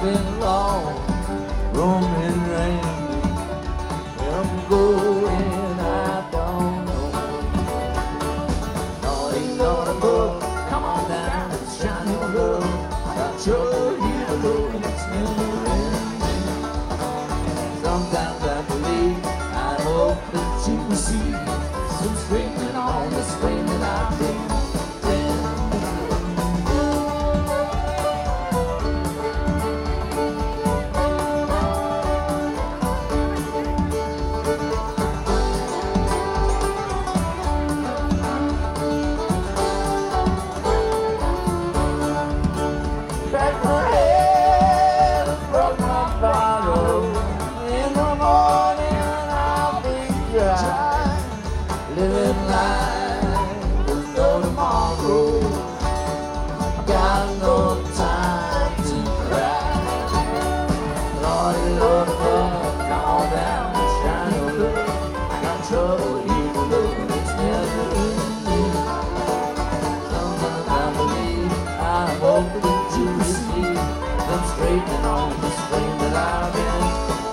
been long, roaming rain. Where I'm going, I don't know. No, ain't gonna book. Come on down and shine your love. I got trouble here alone, it's never ending. Sometimes I believe, I hope that you will see some straightening on this flame that I've been. Living life with no tomorrow. Got no time to cry. Lordy, Lord above, come on down and shine your love. I got trouble here below, it's never ending. Sometimes I believe, I hope that you will see them straightening on this flame that I've been.